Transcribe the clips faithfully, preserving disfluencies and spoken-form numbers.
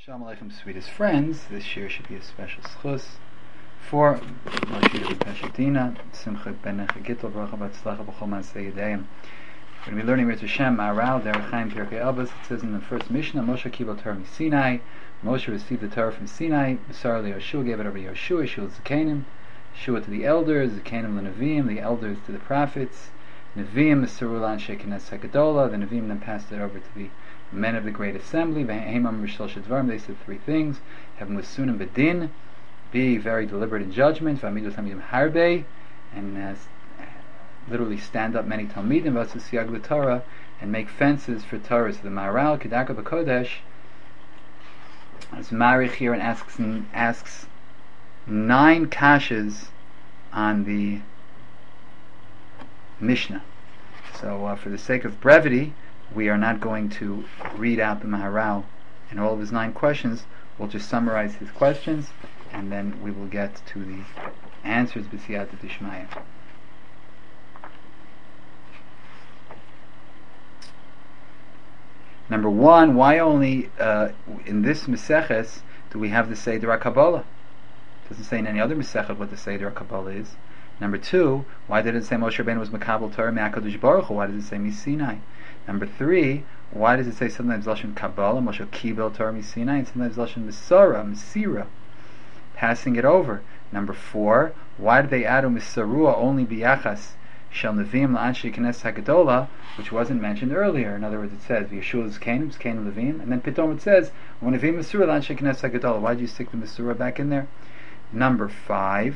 Shalom Aleichem, sweetest friends. This year should be a special schus for Moshe David Peshatina, Simcha Ben Chagittel, Baruch Batzlacha B'chol Maaseh Yedayim. We're going to be learning Ritz Hashem, Maharal, Derech Chaim, Pirkei Avos. It says in the first Mishnah, Moshe Kibel Torah Sinai. Moshe received the Torah from Sinai. B'sar Yoshua gave it over to Yoshua. Yoshua to Zekanim. Yoshua to the elders. Zekanim the Nevi'im. The elders to the prophets. Nevi'im Mesarulan Shekinah Sekadola. The Nevi'im then passed it over to the men of the great assembly. They said three things: have musunim bedin, be very deliberate in judgment, v'amidu talmidim harbe, and uh, literally stand up many talmidim, v'asiyag l'Torah, and make fences for Torah. So the Maharal Kedarka B'Kodesh is marich here and asks asks nine kashas on the Mishnah. So uh, for the sake of brevity, we are not going to read out the Maharal and all of his nine questions. We'll just summarize his questions, and then we will get to the answers b'siyata d'shmaya. Number one, why only uh, in this Meseches do we have the Seder HaKabbalah? It doesn't say in any other Mesechet what the Seder HaKabbalah is. Number two, why did it say Moshe Rabbeinu was Makabel Torah me'HaKadosh Baruch Hu? Why does it say Misinai? Number three, why does it say sometimes Lashon Kabbalah, Moshe Kibel Torah Misinai, and sometimes Lashon Misara, Misira, passing it over? Number four, why did they add Misarua only biyachas Shel Nevi'im La'anshei Knesset HaGedola, which wasn't mentioned earlier? In other words, it says Yeshua Zekanim, Zekanim Levim, and then Pitom it says when Nevi'im Misura La'anshei Knesset HaGedola. Why did you stick the Misura back in there? Number five,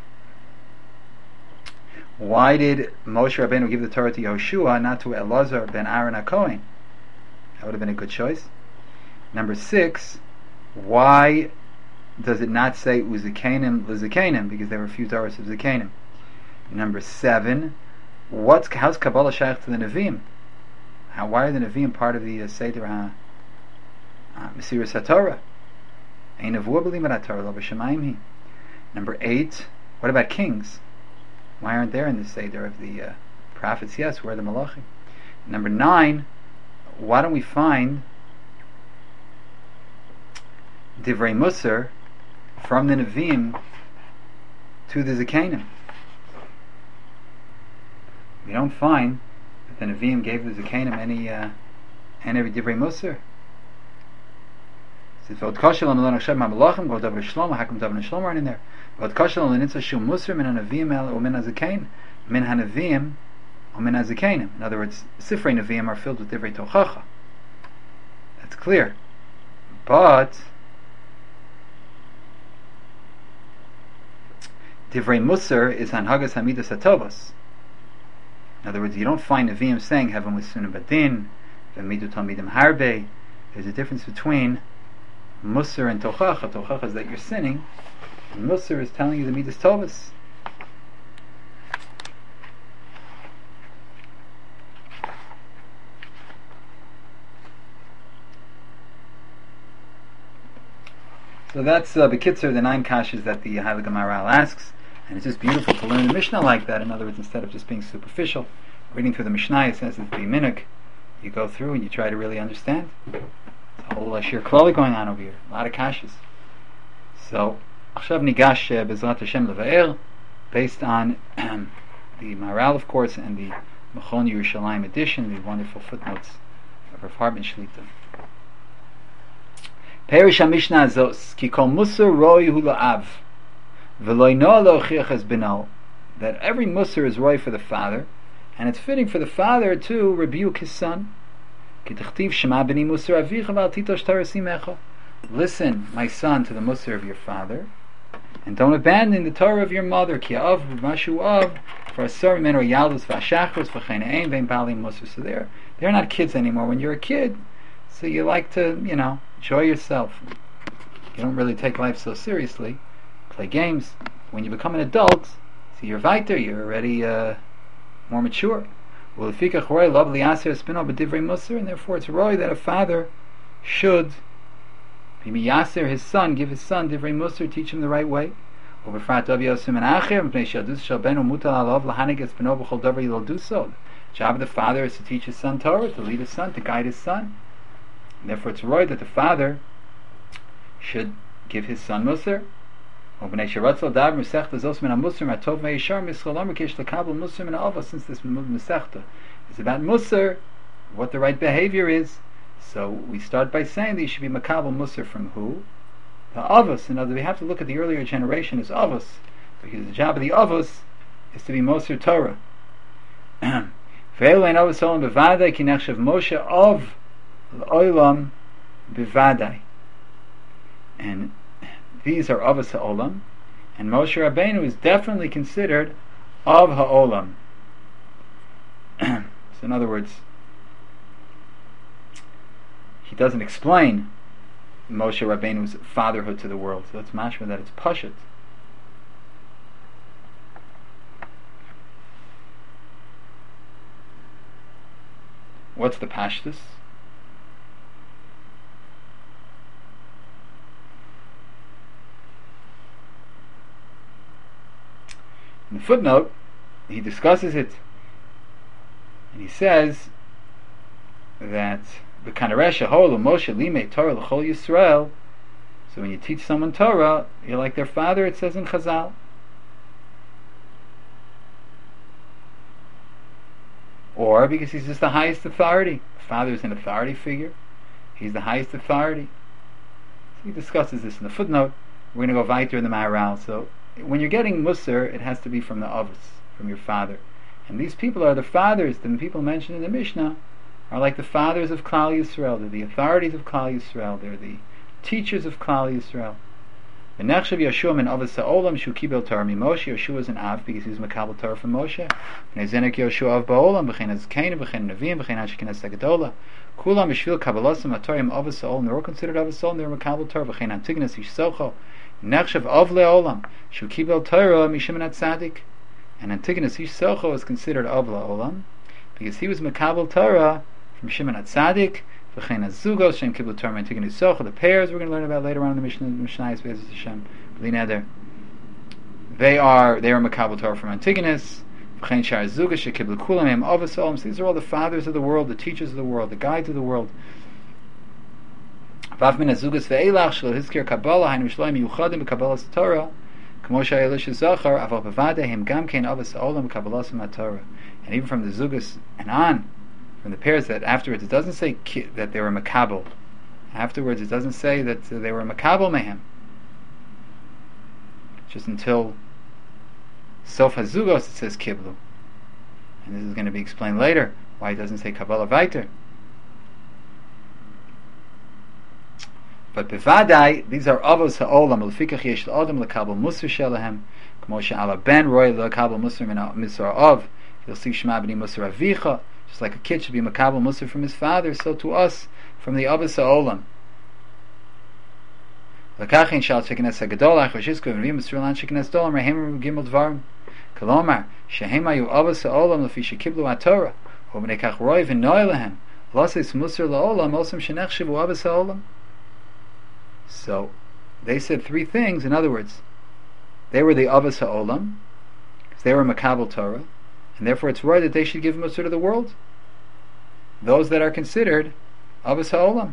why did Moshe Rabbeinu give the Torah to Yehoshua, not to Elazar ben Aaron HaKohen? That would have been a good choice. Number six, why does it not say Uzekanim Lizekanim? Because there were a few Torahs of Zekanim. Number seven, what's how's Kabbalah shaykh to the Nevi'im? How, why are the Nevi'im part of the uh, Seder Ha uh, Mesiras HaTorah? Ein Nevuah b'limud HaTorah lo b'shamayim hi. Number eight, what about kings? Why aren't they in the Seder of the uh, prophets? Yes, where are the Malachim? Number nine, why don't we find Divrei Musar from the Nevi'im to the Zekanim? We don't find that the Nevi'im gave the Zekanim any uh, any Divrei Musar. It says, "V'od kashel am l'nachshav ma'malachim, v'od davar shlomo, hakum davar shlomo," aren't in there. V'od kashel am l'nitzah shum musar min ha'nevi'im el u'min ha'zekain, min ha'nevi'im u'min ha'zekainim. In other words, Sifrei Nevi'im are filled with Divrei Tochacha. That's clear. But Divrei Musar is Hanhagas Hamidas HaTovos. In other words, you don't find Nevi'im saying Heaven with Sunim Badin, V'midu Talmidim Harbe. There's a difference between Musar and Tochacha. Tochacha is that you're sinning, and Musar is telling you the Midas Tovos. So that's uh, B'kitzur, the nine kashas that the Heilige Maharal asks, and it's just beautiful to learn the Mishnah like that. In other words, instead of just being superficial, reading through the Mishnah, it says it's the minhag. You go through and you try to really understand. It's a whole uh, shir klali going on over here, a lot of kashas. So, Achshav Nigash B'ezrat Hashem Levaer, based on um, the Maharal, of course, and the Mechon Yerushalayim edition, the wonderful footnotes of Rav Hartman Shlita. Perish HaMishnah Azos, Ki Kol Musar Roi Hu La'av, V'loi Noah Lo'chiach Es B'no, that every Musar is Roi for the father, and it's fitting for the father to rebuke his son. Listen, my son, to the Musar of your father, and don't abandon the Torah of your mother. So they're, they're not kids anymore. When you're a kid, so you like to, you know, enjoy yourself. You don't really take life so seriously. Play games. When you become an adult, so you're weiter, you're already uh, more mature. And therefore it's roy that a father should be miyaser his son, give his son divrei musar, teach him the right way. The job of the father is to teach his son Torah, to lead his son, to guide his son. And therefore it's roy that the father should give his son Musar. Since this Masechta is about Musar, what the right behavior is, so we start by saying that you should be Makabel Musar from who? The Avos. In other words, we have to look at the earlier generation as Avos, because the job of the Avos is to be Musar Torah. Moshe of Olam Bivadai. And these are Avos HaOlam, and Moshe Rabbeinu is definitely considered of HaOlam. So in other words, he doesn't explain Moshe Rabbeinu's fatherhood to the world, so it's mashma that it's Pashut. What's the Pashtus? In the footnote, he discusses it, and he says that the Kanaresha Holu Moshe Limei Torah L'Chol Yisrael. So when you teach someone Torah, you're like their father. It says in Chazal. Or because he's just the highest authority. Father is an authority figure. He's the highest authority. So he discusses this in the footnote. We're going to go weiter in the Maharal. So when you're getting Musar, it has to be from the Avos, from your father. And these people are the fathers. The people mentioned in the Mishnah are like the fathers of Klal Yisrael. They're the authorities of Klal Yisrael. They're the teachers of Klal Yisrael. The Nechshav Yeshua min Avos HaOlam Shu Kibel Torah Mimoshe. Yeshua is an Av because he was Makabel Torah from Moshe. Nezenek Yeshua Av Ba'olam B'chein Azkeinu B'chein Neviim B'chein Anshe Knesset HaGedola. Kulam B'shvil Kabbalosam HaTorah Avos HaOlam. They're all considered Avos HaOlam. They're Makabel Torah B'chein Antigonus Ish Socho. Nechshav Av Le'olam Shu Kibel Torah Mishimon HaTzadik. And Antigonus Ish Socho is considered Av Le'olam because he was Makabel Torah from Shimon HaTzadik. V'chein HaZugos Shem Kibel Torah Antigonus Socho. The pairs we're going to learn about later on in the Mishnah. Mishnah Bezos Hashem B'li Neder. They are they are Makabel Torah from Antigonus. V'chein Shar HaZugos Shekibel Kulam Em Avos HaOlam. These are all the fathers of the world, the teachers of the world, the guides of the world. Vav min HaZugos Ve'elach Shelo Hizkir Kabbalah Hainu Shloim Yuchadim B'Kabbalas Torah. And even from the Zugas and on, from the pairs that afterwards, it doesn't say ki, that they were Makabel. Afterwards, it doesn't say that uh, they were Makabel Mehem. Just until Sof HaZugos, it says Kiblu. And this is going to be explained later, why it doesn't say Kabbalah Vaiter. But bevadai, these are avos ha'olam. L'fikach yesh l'adam l'kabel musar shelahem. K'mo she'ala ben roy l'kabel musar min misar av. You'll see Shema b'ni musar avicha. Just like a kid should be makabel musar from his father, so to us from the avos ha'olam. L'kachin shal shekenes ha'gadol achar shizko v'nvim misar lan shekenes dolam rehem gimel dvarim. Kolomar shehem ayu avos ha'olam l'fi shekiblu ha'torah. U'b'nei kach roy v'noy lehem. L'osis musar la'olam osam shenechshivu avos ha'olam. So, they said three things. In other words, they were the Avos HaOlam, because they were Makabel Torah, and therefore it's right that they should give Musar to the world. Those that are considered Avos HaOlam.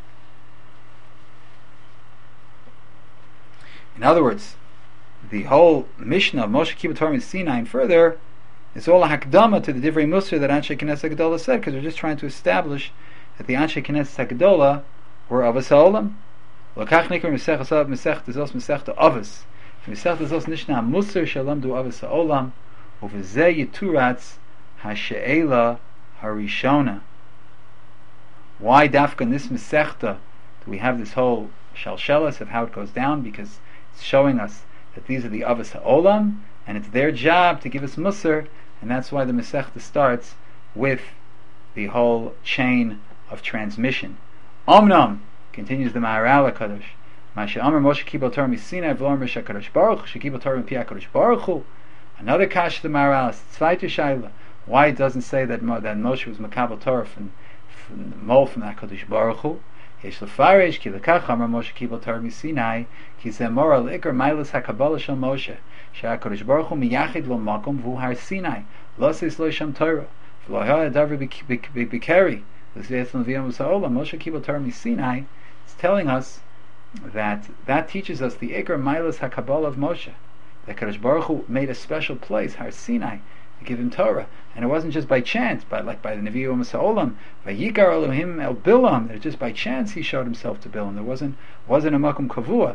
In other words, the whole Mishnah of Moshe Kibel Torah in Sinai and further is all a hakdama to the Divrei Musar that Anshe Knesset HaGedola said, because they're just trying to establish that the Anshe Knesset HaGedola were Avos HaOlam. Lokach nikar mesech asav mesech tezos mesech to avos. Mesech tezos nishna musar shalom du avos ha'olam uvezeh yituratz ha'she'ela harishona. Why dafka in this mesechta do we have this whole shalshelas of how it goes down? Because it's showing us that these are the avos ha'olam, and it's their job to give us musar, and that's why the mesechta starts with the whole chain of transmission. Omnam. Continues the Maharal HaKadosh. Masha Amar Moshe Kibel Torah Misinai V'lo Amar HaKadosh Baruch She Kibel Torah M'pi HaKadosh Baruch Hu. Another kash the Maharal is Tzvayte Shaila. Why it doesn't say that, Mo, that Moshe was Makabel Torah from, from the Mol from HaKadosh Baruch Hu. Yesh Lefaresh Ki Lekach Amar Moshe Kibel Torah Misinai Ki Zemor Al Ikar Mailas HaKabbalah Shel Moshe She HaKadosh Baruch Hu Miyachid Lo Makom V'hu Har Sinai Lo Seis Lo Sham Torah V'lo Ha Adavar B'Keri L'Zvayet L'Viyam V'Sa'olam Moshe Kibel Torah Misinai. It's telling us that that teaches us the Iker Milas HaKabbalah of Moshe. That Kadosh Baruch Hu made a special place, Har Sinai, to give him Torah, and it wasn't just by chance, but like by the Nevi Umas Ha'olam, by Yikar Elohim El Bilam, that just by chance he showed himself to Bilam. There wasn't wasn't a Makom Kavua.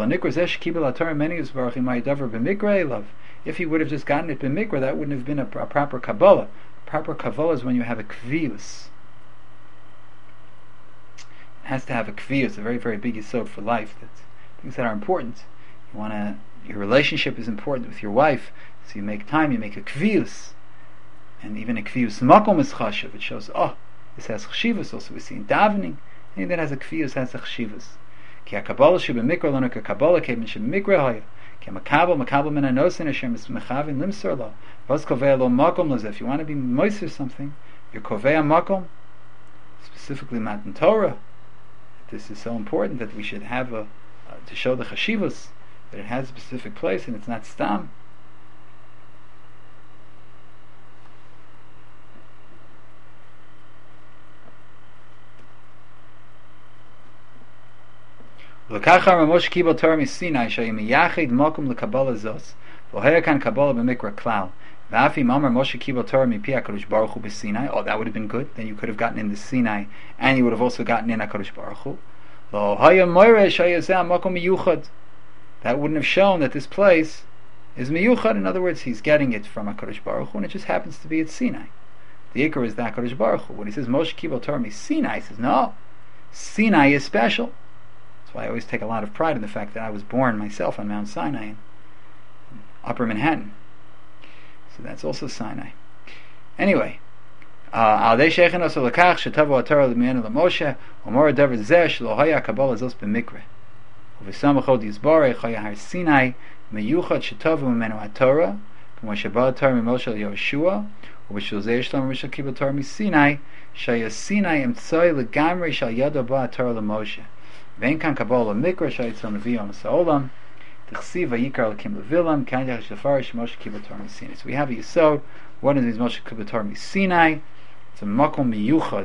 If he would have just gotten it b'mikra, that wouldn't have been a, a proper Kabbalah. Proper Kabbalah is when you have a kvius. It has to have a kvius, a very, very big yesod for life. That's things that are important. You want to, your relationship is important with your wife, so you make time, you make a kvius. And even a kvius makom is chashav. It shows, oh, this has chshivas. Also we see in davening, anything that has a kvius has a chshivas. Ki ha-kabbalah sheb'mikra lo neka kabbalah kevin sheb'mikra haya. Ki ha-makabel makabel min ha-nosin asher mechavin limsor lo. Vos kovea lo makom lezeh. If you want to be moiser something, you're kovea makom, specifically Matan Torah. This is so important that we should have a, uh, to show the chashivas, that it has a specific place and it's not stam. L'kachar Moshe kibel Torah miSinai shayim yachid makom lekabbalah zos v'hoya kan kabbalah b'mikra klal v'afi mamar Moshe kibel Torah mipi HaKadosh Baruch Hu b'Sinai. Oh, that would have been good. Then you could have gotten in the Sinai, and you would have also gotten in HaKadosh Baruch Hu. Lo haya moire shayazeh makom miyuchad. That wouldn't have shown that this place is miyuchad. In other words, he's getting it from HaKadosh Baruch Hu, and it just happens to be at Sinai. The Iker is the HaKadosh Baruch Hu. When he says Moshe kibel Torah miSinai, he says no, Sinai is special. That's why I always take a lot of pride in the fact that I was born myself on Mount Sinai in Upper Manhattan. So that's also Sinai. Anyway, al dei shechen oso lekach shetavo atorah l'miyenu l'Moshe umor davar zeh shelo haya kabbalah zos b'mikra uvesamachod yizbarech haya har Sinai meyuchad shetavo mimenu atorah v'moshe ba atorah mimoshe l'Yoshua ubishul zeh yishlam mishal kibel Torah miSinai shaya Sinai emtzoi legamrei shal yado ba atorah l'Moshe. Vein kan kabbalah mikra shayitzon Nevi Umas Ha'olam t'chsiv vayikar l'kim levilam kan yach shafarish Moshe kibel Torah miSinai. So we have a yisod. What is Moshe kibel Torah miSinai? It's a makom miyuchad.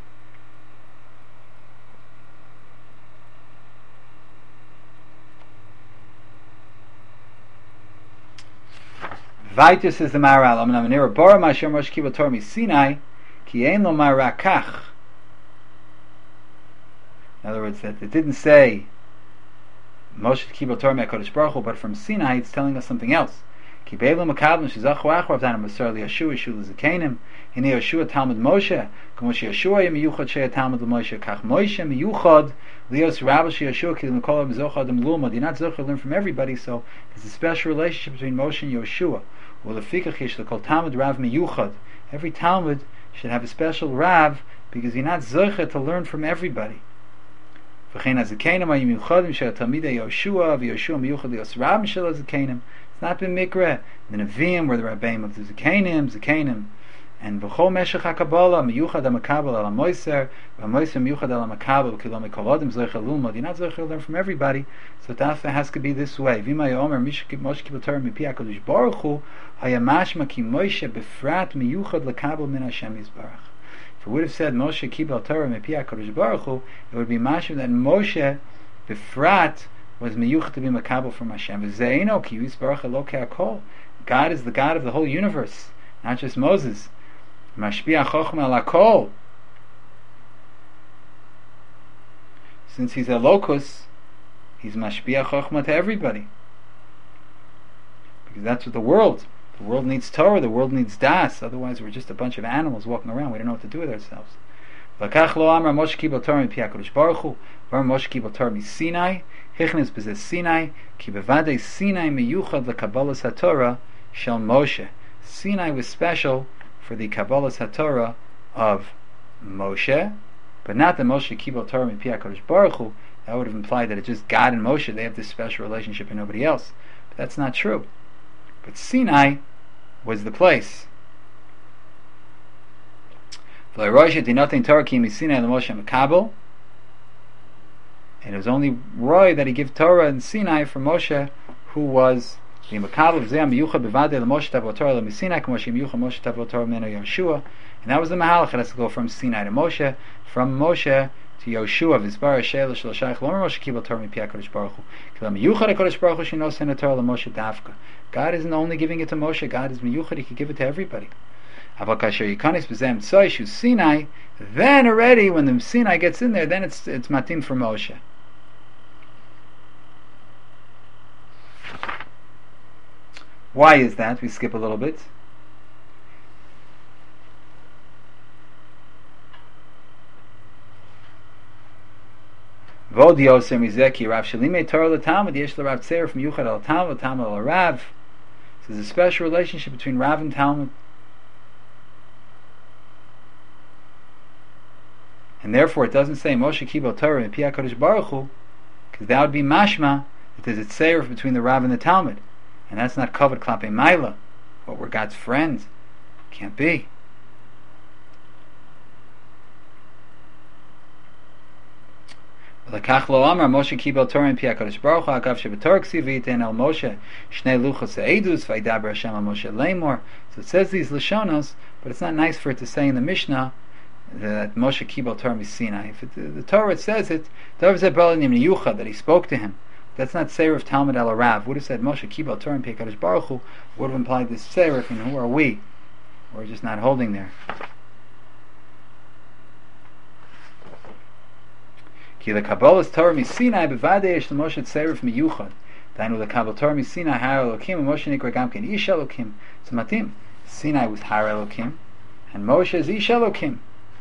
Vaitus says the Maharal, I'm an nira bara ma'asher Moshe kibel Torah miSinai ki ein lo marakach. In other words, that it didn't say Moshe kibel Torah me'HaKadosh Baruch Hu, but from Sinai it's telling us something else. Ki be'elu makablim shezachu achrav dana Masar liYeshua Yeshua l'Zakenim hine Yeshua Talmud Moshe k'mo sheYeshua miyuchad sheya Talmud l'Moshe kach Moshe miyuchad lios rabbi sheYeshua ki l'mekol ha'mzoch adam l'umad. You're not zocher to learn from everybody, so there's a special relationship between Moshe and Yeshua. U'lefikach yesh l'kol Talmud rav miyuchad. Every Talmud should have a special rav because you're not zocher to learn from everybody. It's not been mikra. The Nevi'im were the Rabbeim of the Zakenim, Zakenim, and v'chol meshech HaKabbalah miyuchad HaMakabel al HaMoiser v'Hamoiser miyuchad al HaMakabel kilo mikol adam zocher l'lmod. You're not zocher to learn from everybody, so it has to be this way. V'imay omer Moshe kibel Torah mipi HaKadosh Baruch Hu haya mashma ki Moshe befrat miyuchad l'kabel min Hashem Yisbarach. If it would have said Moshe kibel Torah mipi HaKadosh Baruch Hu, it would be mashma that Moshe befrat was miyuchad to be makabel from Hashem. V'zeino ki Yisbarach elokei hakol. God is the God of the whole universe, not just Moses. Mashpia chochma al hakol. Since he's a locus, he's mashpia chochma to everybody. Because that's what the world. The world needs Torah. The world needs das. Otherwise, we're just a bunch of animals walking around. We don't know what to do with ourselves. V'kach lo amar Moshe kibel Torah mipi HaKadosh Baruch Hu. Var Moshe kibel Torah miSinai. Hichnes b'zeh Sinai. Ki bevadei Sinai miyuchad lekabbalas haTorah shel Moshe. Sinai was special for the Kabbalas HaTorah of Moshe, but not the Moshe kibel Torah mipi HaKadosh Baruch Hu. That would have implied that it's just God and Moshe. They have this special relationship and nobody else. But that's not true. But Sinai was the place. And it was only Roy that he gave Torah in Sinai for Moshe, who was the Makabel of Zeh Miyuchad Bevadei LaMoshe Tavo Torah LaMisinai K'Moshe Miyuchad Moshe Tavo Torah Meno Yeshua. And that was the Mahalach. It has to go from Sinai to Moshe, from Moshe to Yoshua v'izbar Sheila shel Shaykh lo Moshe kibel Torah mi pi HaKadosh Baruch Hu ki la miyuchad HaKadosh Baruch Hu shenosen Torah LaMoshe dafka. God isn't only giving it to Moshe, God is miyuchad, He can give it to everybody. Aval kasher yikanis b'zem tzoy shu Sinai, then already when the Sinai gets in there, then it's it's matim for Moshe. Why is that? We skip a little bit. Vod Yosem Mizeki Rav Shalime Torah LaTalmud Yesh LaRav Tzeir from Yuchad Al Talmud Talmud Al Rav. So there's a special relationship between Rav and Talmud, and therefore it doesn't say Moshe Kibel Torah and Pi HaKadosh Baruch Hu, because that would be mashma that there's a tzeir between the Rav and the Talmud, and that's not covered Klape Maila. What we're God's friends, can't be. Lakach lo amar Moshe kibel Torah and Pi HaKadosh Baruch Hu agav shebetorah ksiv v'yitein el Moshe shnei luchos ha'edus v'yidaber Hashem al Moshe lemor. So it says these lashonos, but it's not nice for it to say in the Mishnah that Moshe kibel Torah Sinai. If it, the, the Torah it says it, Torah said that he spoke to him. That's not Seir of Talmud el Rav. Would have said Moshe kibel Torah and Pi HaKadosh Baruch Hu, would have implied this Seir. And who are we? We're just not holding there. Ki the Kabbalah's Torah mi Sinai bevadei yesh l'Moshe tzeiruf miyuchad. Dainu the Kabbalah Torah mi Sinai har Elokim and Moshe nikra gam ken ish Elokim. So matim, Sinai was har Elokim and Moshe is ish Elokim.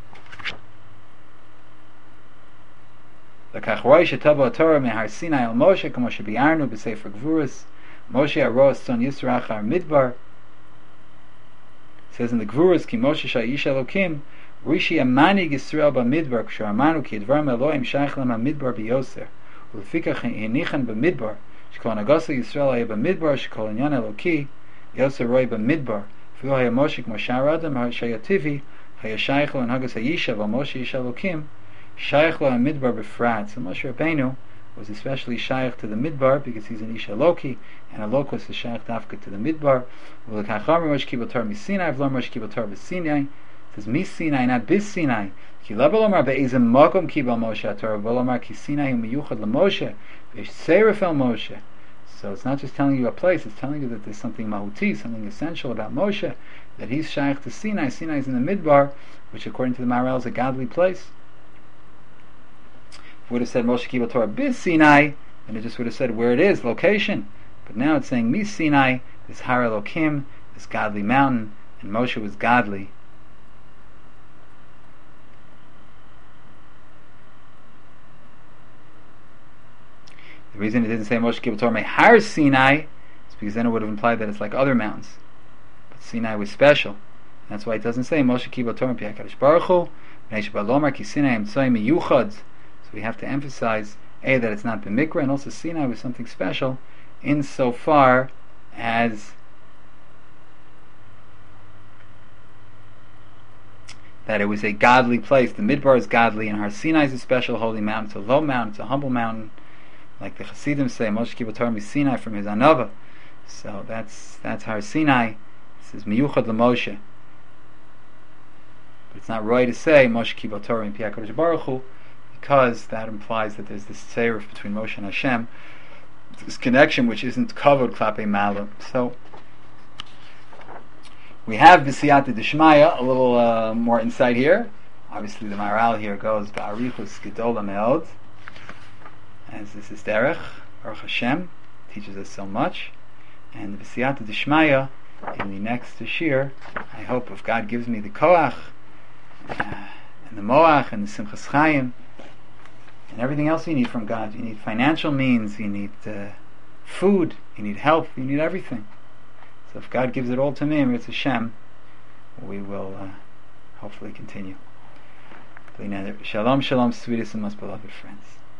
The Kachroi shetavo Torah mehar Sinai el Moshe k'Moshe bi'arnu b'sefer Gvuras Moshe aros son Yisrach har Midbar. It says in the Gvuras ki Moshe sha ish Elokim Rishi Amani Yisrael b'Midbar k'shar amanu ki dvarim Elohim shaykh lem b'Midbar b'Yoser u'lefikach henichan b'Midbar shekol nagasa Yisrael haya b'Midbar shekol inyan Eloki Yoser roi b'Midbar v'lo haya Moshe k'mo shar adam ha'shayativi haya shaykh lo anhagas ha'yishav al Moshe ish Elokim shaykh lo ha'Midbar b'frat. So Moshe Rabbeinu was especially shaykh to the Midbar because he's an ish Eloki, and Elok was the shaykh dafka to the Midbar. U'lekacham Moshe kibel Torah miSinai v'lo Moshe kibel Torah b'Sinai. It says mis Sinai, not bis Sinai. Ki la b'lomar be'ezem makom kibel Moshe Torah b'lomar ki Sinai hu miyuchad l'Moshe v'esh seirif el Moshe. So it's not just telling you a place; it's telling you that there's something mahuti, something essential about Moshe, that he's shaykh to Sinai. Sinai is in the Midbar, which according to the Maharal is a godly place. If it would have said Moshe kibel Torah bis Sinai, then it just would have said where it is, location. But now it's saying mis Sinai, this Har Elokim, this godly mountain, and Moshe was godly. The reason it didn't say Moshe kibel Torah mehar Sinai is because then it would have implied that it's like other mountains. But Sinai was special. And that's why it doesn't say Moshe kibel Torah Pi HaKadosh Baruch Hu v'neish b'lomar ki Sinai emtzoy miyuchad. So we have to emphasize A, that it's not b'mikra, and also Sinai was something special insofar as that it was a godly place. The Midbar is godly, and Har Sinai is a special holy mountain. It's a low mountain, it's a humble mountain. Like the Hasidim say, Moshe kibel Torah Sinai from his Anava. So that's that's Har Sinai. It says miyuchad l'Moshe. But it's not right to say Moshe kibel Torah and Pi HaKadosh Baruch Hu, because that implies that there's this tzeiruf between Moshe and Hashem, this connection which isn't covered Klape Malam. So we have B'siyata D'Shmaya, a little uh, more insight here. Obviously the Maharal here goes Ba'arichus Gedola Me'od, as this is Derech, Baruch Hashem, teaches us so much. And the B'siyata D'Shmaya, in the next Shir, I hope if God gives me the Koach, uh, and the Moach, and the Simchas Chaim, and everything else you need from God. You need financial means, you need uh, food, you need help, you need everything. So if God gives it all to me, and it's Hashem, we will uh, hopefully continue. Shalom, shalom, sweetest and most beloved friends.